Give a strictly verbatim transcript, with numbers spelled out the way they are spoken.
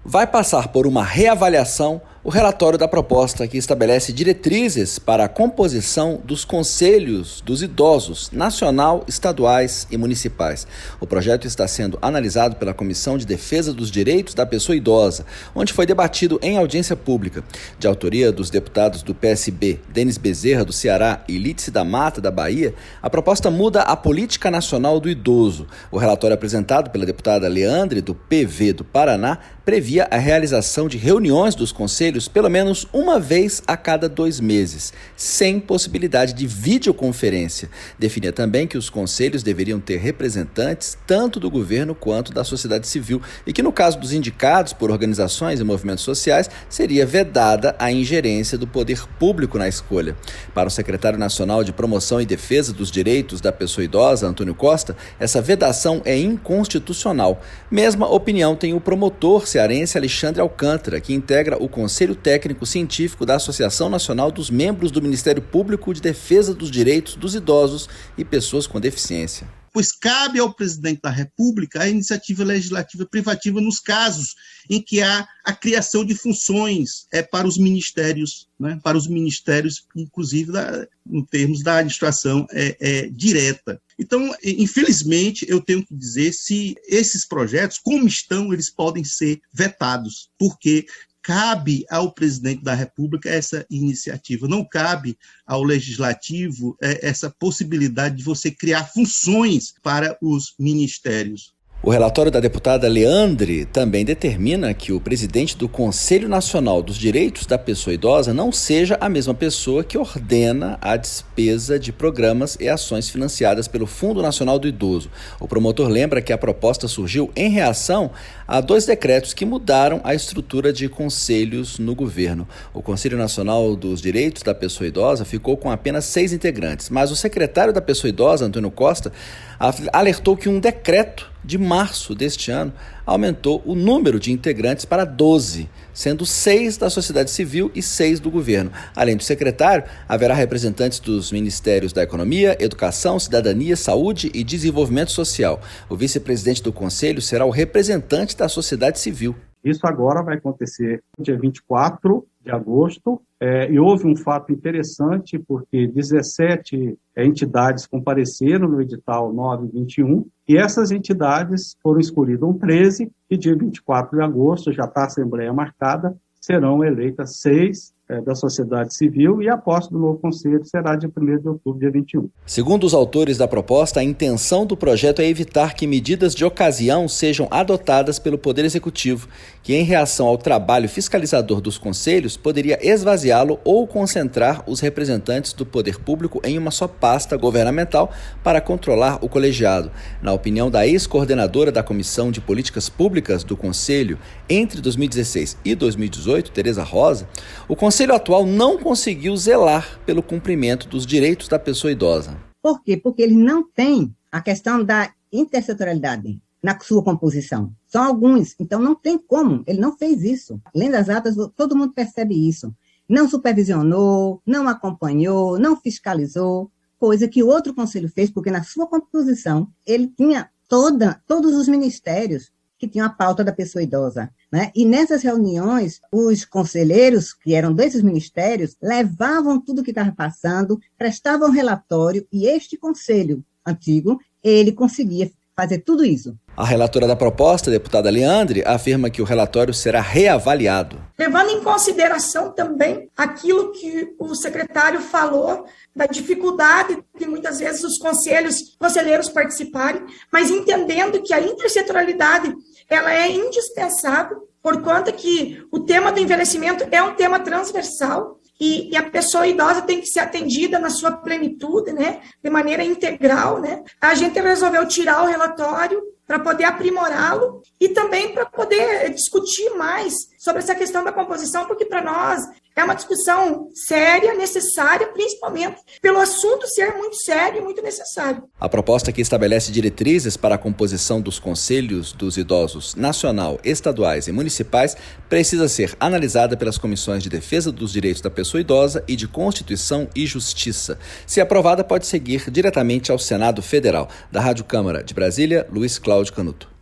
Vai passar por uma reavaliação o relatório da proposta que estabelece diretrizes para a composição dos conselhos dos idosos nacional, estaduais e municipais. O projeto está sendo analisado pela Comissão de Defesa dos Direitos da Pessoa Idosa, onde foi debatido em audiência pública. De autoria dos deputados do P S B, Denis Bezerra, do Ceará, e Lídice da Mata, da Bahia, a proposta muda a Política Nacional do Idoso. O relatório apresentado pela deputada Leandre, do P V do Paraná, previa a realização de reuniões dos conselhos pelo menos uma vez a cada dois meses, sem possibilidade de videoconferência. Definia também que os conselhos deveriam ter representantes tanto do governo quanto da sociedade civil e que, no caso dos indicados por organizações e movimentos sociais, seria vedada a ingerência do poder público na escolha. Para o secretário nacional de Promoção e Defesa dos Direitos da Pessoa Idosa, Antônio Costa, essa vedação é inconstitucional. Mesma opinião tem o promotor cearense Alexandre Alcântara, que integra o Conselho Técnico Científico da Associação Nacional dos Membros do Ministério Público de Defesa dos Direitos dos Idosos e Pessoas com Deficiência. Pois cabe ao presidente da República a iniciativa legislativa privativa nos casos em que há a criação de funções é, para os ministérios, né, para os ministérios, inclusive da, em termos da administração é, é, direta. Então, infelizmente, eu tenho que dizer se esses projetos, como estão, eles podem ser vetados, porque cabe ao presidente da República essa iniciativa, não cabe ao legislativo essa possibilidade de você criar funções para os ministérios. O relatório da deputada Leandre também determina que o presidente do Conselho Nacional dos Direitos da Pessoa Idosa não seja a mesma pessoa que ordena a despesa de programas e ações financiadas pelo Fundo Nacional do Idoso. O promotor lembra que a proposta surgiu em reação a dois decretos que mudaram a estrutura de conselhos no governo. O Conselho Nacional dos Direitos da Pessoa Idosa ficou com apenas seis integrantes, mas o secretário da Pessoa Idosa, Antônio Costa, alertou que um decreto de março deste ano aumentou o número de integrantes para doze, sendo seis da sociedade civil e seis do governo. Além do secretário, haverá representantes dos Ministérios da Economia, Educação, Cidadania, Saúde e Desenvolvimento Social. O vice-presidente do Conselho será o representante da sociedade civil. Isso agora vai acontecer no dia vinte e quatro de agosto, é, e houve um fato interessante, porque dezessete é, entidades compareceram no edital novecentos e vinte e um, e essas entidades foram escolhidas treze, e dia vinte e quatro de agosto, já está a Assembleia marcada, serão eleitas seis é, da sociedade civil, e a posse do novo conselho será dia primeiro de outubro, dia vinte e um. Segundo os autores da proposta, a intenção do projeto é evitar que medidas de ocasião sejam adotadas pelo Poder Executivo, que, em reação ao trabalho fiscalizador dos conselhos, poderia esvaziá-lo ou concentrar os representantes do poder público em uma só pasta governamental para controlar o colegiado. Na opinião da ex-coordenadora da Comissão de Políticas Públicas do Conselho, entre dois mil e dezesseis e dois mil e dezoito, Tereza Rosa, o Conselho atual não conseguiu zelar pelo cumprimento dos direitos da pessoa idosa. Por quê? Porque ele não tem a questão da intersetorialidade na sua composição. São alguns, então não tem como, ele não fez isso. Lendo as atas, todo mundo percebe isso. Não supervisionou, não acompanhou, não fiscalizou, coisa que o outro conselho fez, porque na sua composição ele tinha toda, todos os ministérios que tinham a pauta da pessoa idosa, né? E nessas reuniões, os conselheiros, que eram desses ministérios, levavam tudo o que estava passando, prestavam relatório, e este conselho antigo, ele conseguia fazer tudo isso. A relatora da proposta, a deputada Leandre, afirma que o relatório será reavaliado. Levando em consideração também aquilo que o secretário falou, da dificuldade de muitas vezes os conselhos, conselheiros participarem, mas entendendo que a intersetorialidade ela é indispensável, por conta que o tema do envelhecimento é um tema transversal, E, e a pessoa idosa tem que ser atendida na sua plenitude, né, de maneira integral, né. A gente resolveu tirar o relatório para poder aprimorá-lo e também para poder discutir mais sobre essa questão da composição, porque para nós é uma discussão séria, necessária, principalmente pelo assunto ser muito sério e muito necessário. A proposta que estabelece diretrizes para a composição dos conselhos dos idosos nacional, estaduais e municipais precisa ser analisada pelas comissões de defesa dos direitos da pessoa idosa e de Constituição e Justiça. Se aprovada, pode seguir diretamente ao Senado Federal. Da Rádio Câmara de Brasília, Luiz Cláudio Canuto.